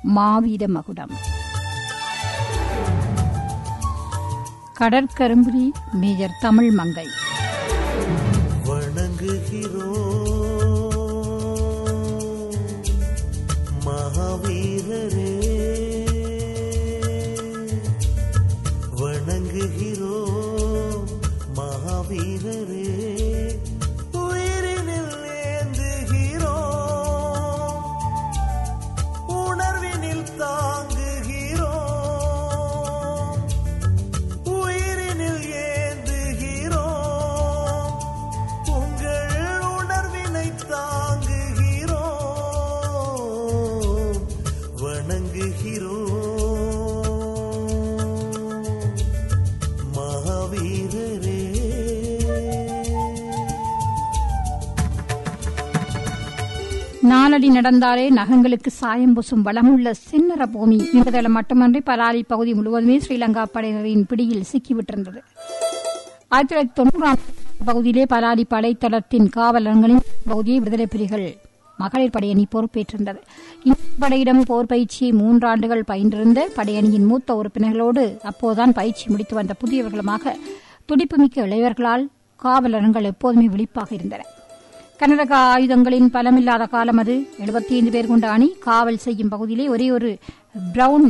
மாவீர மகுடம். கடற்கரும்புரி மேஜர் தமிழ் மங்கை. மகாவீரரே வணங்குகிறோ, மகாவீரரே உயிரினில் ஏந்துகிறோ, உணர்வினில் தாங்குகிறோ, உயிரினில் ஏந்துகிறோ, உங்கள் உணர்வினை தாங்குகிறோ, வணங்குகிறோ மகாவீரரே. நாளடி நடந்தாலே நகங்களுக்கு சாயம் பூசும் வளமுள்ள சின்னர பூமி என்பதில் மட்டுமன்றி பலாலி பகுதி முழுவதுமே ஸ்ரீலங்கா படையினரின் பிடியில் சிக்கிவிட்டிருந்தது. 1990 பகுதியிலே பலாலி படைத்தளத்தின் காவலர்களின் பகுதியை விடுதலை புலிகள் மகளிர் படையணி பொறுப்பேற்றிருந்தது. இந்த படையிடம் போர் பயிற்சியை 3 ஆண்டுகள் பயின்றிருந்த படையணியின் மூத்த உறுப்பினர்களோடு அப்போதுதான் பயிற்சி முடித்து வந்த புதியவர்களுமாக துடிப்புமிக்க இளையவர்களால் காவலர்கள் எப்போதுமே விழிப்பாக இருந்தனர். கனரக ஆயுதங்களின் பலமில்லாத காலம் அது. 75 பேர் கொண்ட அணி காவல் செய்யும் பகுதியிலே ஒரே ஒரு பிரவுன்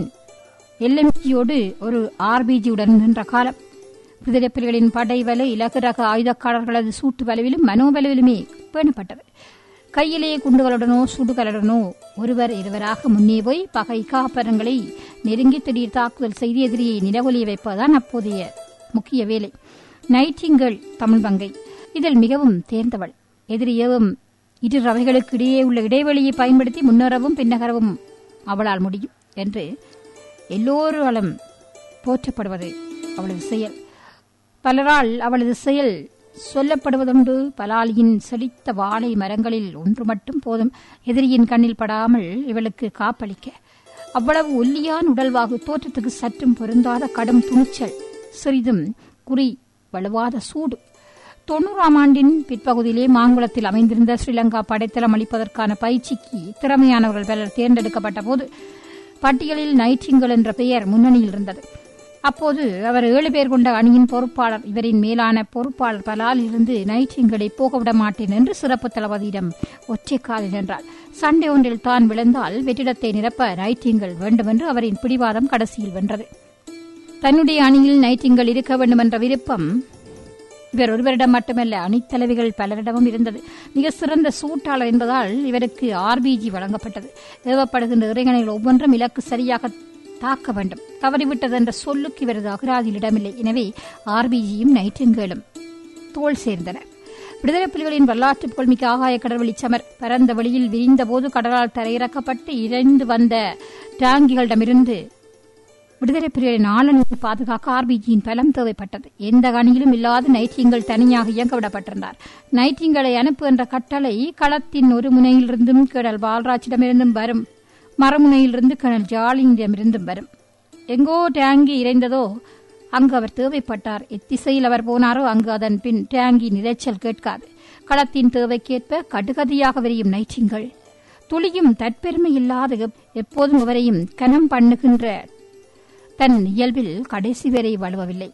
LMG-யோடு ஒரு RPG-உடன் நின்ற காலம். விடுதலை புலிகளின் படை வலை இலகு ரக ஆயுதக்காரர்களது சூட்டு வலுவிலும் மனோபலவிலுமே பேணப்பட்டது. கையிலேயே குண்டுகளுடனோ சுடுகளுடனோ ஒருவர் இருவராக முன்னே போய் பகை காப்பரங்களை நெருங்கி திடீர் தாக்குதல் செய்து எதிரியை நிலவொலிய வைப்பதுதான் அப்போதைய முக்கிய வேலை. நைட்டிங்கேல் தமிழ் மங்கை இதில் மிகவும் தேர்ந்தவள். எதிரியவும் இரு ரவைகளுக்கு இடையே உள்ள இடைவெளியை பயன்படுத்தி முன்னேறவும் பின்னகரவும் அவளால் முடியும் என்று எல்லோராலும் போற்றப்படுவது அவளது செயல். பலரால் அவளது செயல் சொல்லப்படுவதுண்டு. பலாலியின் செழித்த வாழை மரங்களில் ஒன்று மட்டும் போதும் எதிரியின் கண்ணில் படாமல் இவளுக்கு காப்பளிக்க. அவ்வளவு ஒல்லியான் உடல்வாகு, தோற்றத்துக்கு சற்றும் பொருந்தாத கடும் துணிச்சல், சிறிதும் குறி வலுவாத சூடு. 90ஆம் ஆண்டின் பிற்பகுதியிலே மாங்குளத்தில் அமைந்திருந்த ஸ்ரீலங்கா படைத்தளம் அளிப்பதற்கான பயிற்சிக்கு திறமையானவர்கள் பலர் தேர்ந்தெடுக்கப்பட்ட போது பட்டியலில் நைட்டிங்கேல் என்ற பெயர் முன்னணியில் இருந்தது. அப்போது அவர் 7 பேர் கொண்ட அணியின் பொறுப்பாளர். இவரின் மேலான பொறுப்பாளர் பலாலில் இருந்து நைட்டிங்கேலை போகவிட மாட்டேன் என்று சிறப்பு தளபதியிடம் ஒற்றை காலில் நின்றார். சண்டை ஒன்றில் தான் விழுந்தால் வெற்றிடத்தை நிரப்ப நைட்டிங்கேல் வேண்டுமென்று அவரின் பிடிவாதம் கடைசியில் வென்றது. தன்னுடைய அணியில் நைட்டிங்கேல் இருக்க வேண்டும் என்ற விருப்பம் இவர் ஒருவரிடம் மட்டுமல்ல, அணித்தலைவிகள் பலரிடமும் இருந்தது. மிக சிறந்த சூட்டாளர் என்பதால் இவருக்கு RPG வழங்கப்பட்டது. ஏவப்படுகின்ற இறைகணைகள் ஒவ்வொன்றும் இலக்கு சரியாக தாக்க வேண்டும். தவறிவிட்டது என்ற சொல்லுக்கு இவரது அகராதியில் இடமில்லை. எனவே RBGயும் நைட்டிங்கேலும் தோள் சேர்ந்தனர். விடுதலை புலிகளின் வரலாற்று புகழ்மிக்க ஆகாய கடல்வெளி சமர் பரந்த வெளியில் விரிந்த போது கடலால் தரையிறக்கப்பட்டு இறைந்து வந்த டாங்கிகளிடமிருந்து விடுதலை புலிகளின் ஆளணியை பாதுகாக்க RBGயின் பலம் தேவைப்பட்டது. எந்த அணியிலும் இல்லாத நைட்டிங்கேல் தனியாக இயங்க விடப்பட்டிருந்தார். நைட்டிங்கேலை அனுப்பு என்ற கட்டளை களத்தின் ஒரு முனையிலிருந்தும் கேடல் பால்ராஜிடமிருந்தும் வரும், மறுமுனையிலிருந்து கர்னல் ஜாலிங்கிடமிருந்தும் வரும். எங்கோ டேங்கி இறைந்ததோ அங்கு அவர் தேவைப்பட்டார். எத்திசையில் அவர் போனாரோ அங்கு அதன் பின் டேங்கி நிலைச்சல் கேட்காது. களத்தின் தேவைக்கேற்ப கடுகதியாக விரியும் நைட்டிங்கேல் துளியும் தற்பெருமை இல்லாத எப்போதும் அவரையும் கனம் பண்ணுகின்ற தன் இயல்பில் கடைசி வரை வலுவவில்லை.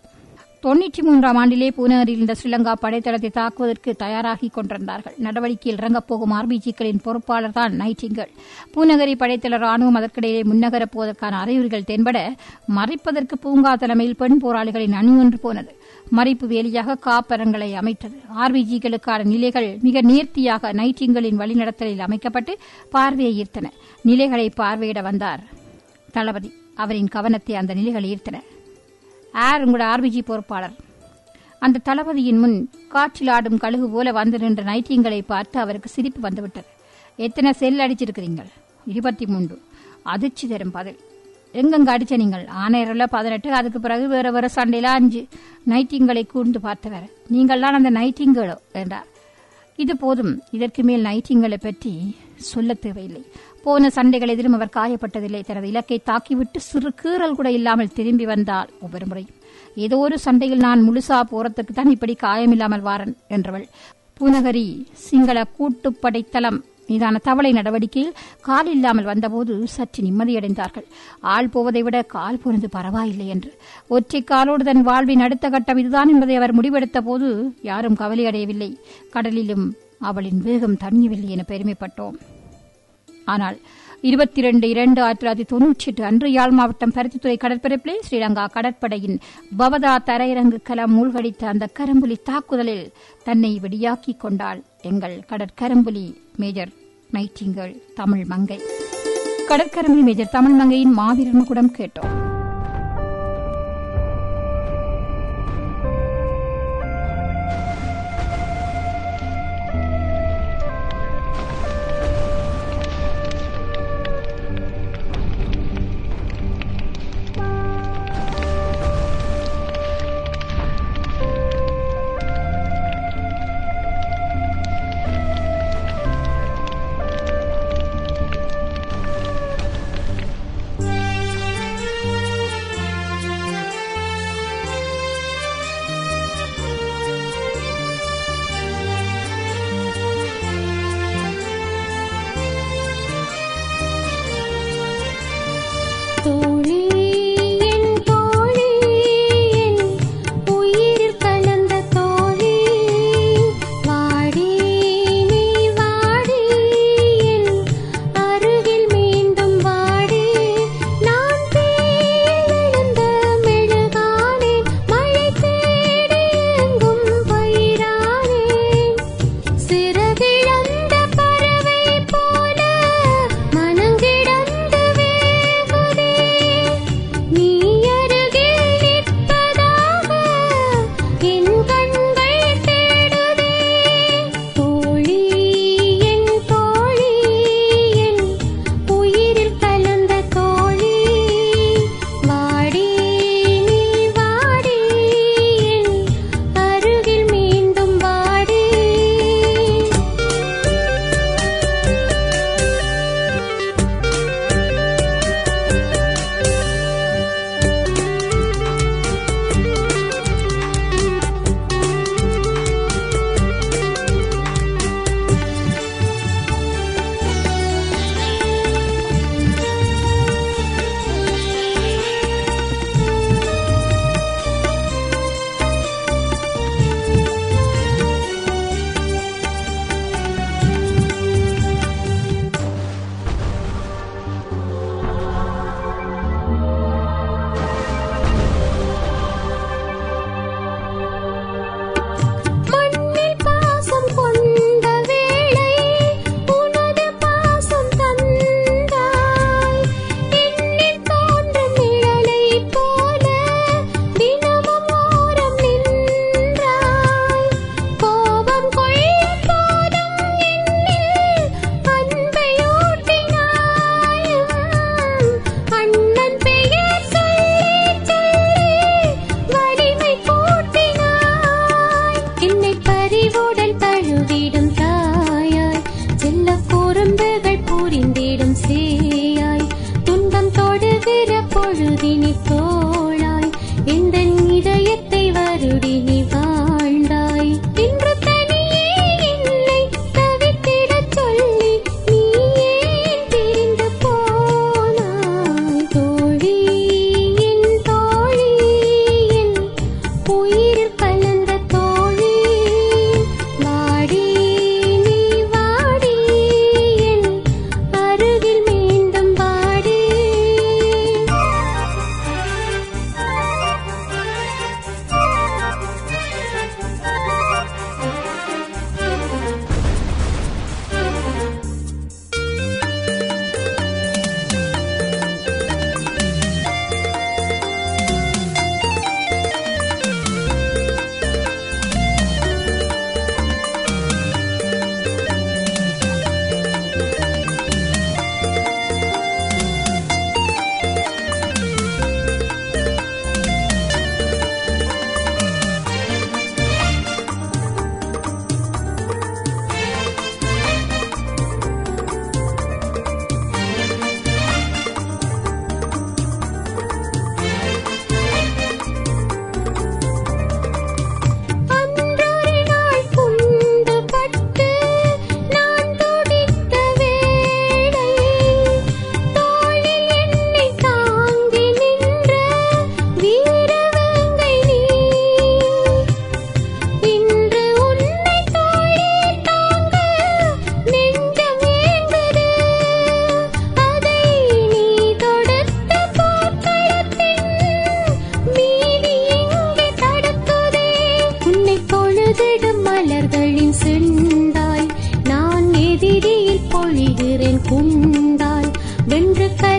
93ஆம் ஆண்டிலே பூனகரில் இருந்த ஸ்ரீலங்கா படைத்தளத்தை தாக்குவதற்கு தயாராகிக் கொண்டிருந்தார்கள். நடவடிக்கையில் இறங்கப் போகும் RBGக்களின் பொறுப்பாளர் தான் நைட்டிங்கேல். பூநகரி படைத்தள ராணுவம் அதற்கிடையே முன்னகரப் போவதற்கான அறிகுறிகள் தென்பட மறைப்பதற்கு பூங்கா தலைமையில் பெண் போராளிகளின் அணி ஒன்று போனது. மறைப்பு வேலியாக காப்பரங்களை அமைத்தது. RBGக்களுக்கான நிலைகள் மிக நேர்த்தியாக நைட்டிங்கேலின் வழிநடத்தலில் அமைக்கப்பட்டு பார்வையை ஈர்த்தன. நிலைகளை பார்வையிட வந்தார் தளபதி. அவரின் கவனத்தை அந்த நிலைகள் ஈர்த்தன. உங்களோட RPG பொறுப்பாளர். அந்த தளபதியின் முன் காற்றில் ஆடும் கழுகு போல வந்து நின்ற நைட்டிங்கேலை பார்த்து அவருக்கு சிரிப்பு வந்துவிட்டது. எத்தனை செல் அடிச்சிருக்கிறீங்க? 23. அதிர்ச்சி தரும் பதில். எங்கெங்க அடிச்ச நீங்கள்? ஆணையர்ல 18. அதுக்கு பிறகு வேற வேற சண்டையில 5. நைட்டிங்கேலை கூர்ந்து பார்த்தவர். நீங்கள் தான் அந்த நைட்டிங்கேலோ என்றார். இது போதும், இதற்கு மேல் நைட்டிங்கேலை பற்றி சொல்ல தேவையில்லை. போன சண்டைகள் எதிலும் அவர் காயப்பட்டதில்லை. தனது இலக்கை தாக்கிவிட்டு சிறு கீறல் கூட இல்லாமல் திரும்பி வந்தால் ஒவ்வொரு முறையும் ஏதோ ஒரு சண்டையில் நான் முழுசா போறதுக்கு தான் இப்படி காயமில்லாமல் வாரன் என்றவள். பூநகரி சிங்கள கூட்டுப்படைத்தளம் மீதான தவளை நடவடிக்கையில் கால் இல்லாமல் வந்தபோது சற்று நிம்மதியடைந்தார்கள். ஆள் போவதை விட கால் போனது பரவாயில்லை என்று. ஒற்றை காலோடு தன் வாழ்வின் அடுத்த கட்டம் இதுதான் என்பதை அவர் முடிவெடுத்த போது யாரும் கவலையடையவில்லை. கடலிலும் அவளின் வேகம் தணியவில்லை என பெருமைப்பட்டோம். ஆனால் 22/2/1998 அன்று யாழ் மாவட்டம் பருத்தித்துறை கடற்பரப்பிலே ஸ்ரீலங்கா கடற்படையின் பவதா தரையிறங்கு கலம் மூழ்கடித்த அந்த கரம்புலி தாக்குதலில் தன்னை வெடியாக்கிக் கொண்டாள் எங்கள் கடற்கரம்புலி மேஜர் நைட்டிங்கேல் தமிழ் மங்கை. கடற்கரம்புலி மேஜர் தமிழ் மங்கையின் மாவீரர் மகுடம் கேட்டோம்.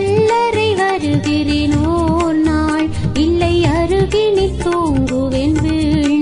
கல்லறை வருகிறேன் ஓர் நாள், இல்லை அருகினில் தூங்குவேன் வீழ்நாள்.